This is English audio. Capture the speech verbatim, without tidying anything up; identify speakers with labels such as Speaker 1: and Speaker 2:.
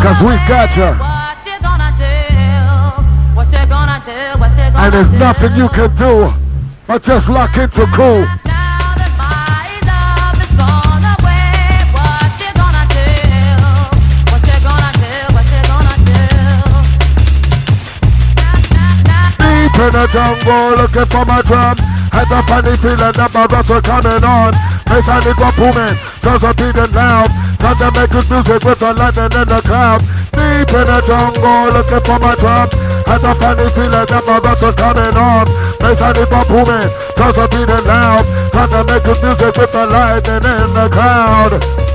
Speaker 1: Cause we got you. And there's nothing you can do but just lock into cool. In the jungle, looking for my drum. Had the funny feeling that my rats were coming on. Bass and it got booming, just a beating loud. Time to make good music with the lightning in the cloud. Deep in the jungle, looking for my drum. Had the funny feeling that my rats were coming on. Bass and it got booming, just a beating loud. Time to make good music with the lightning in the cloud.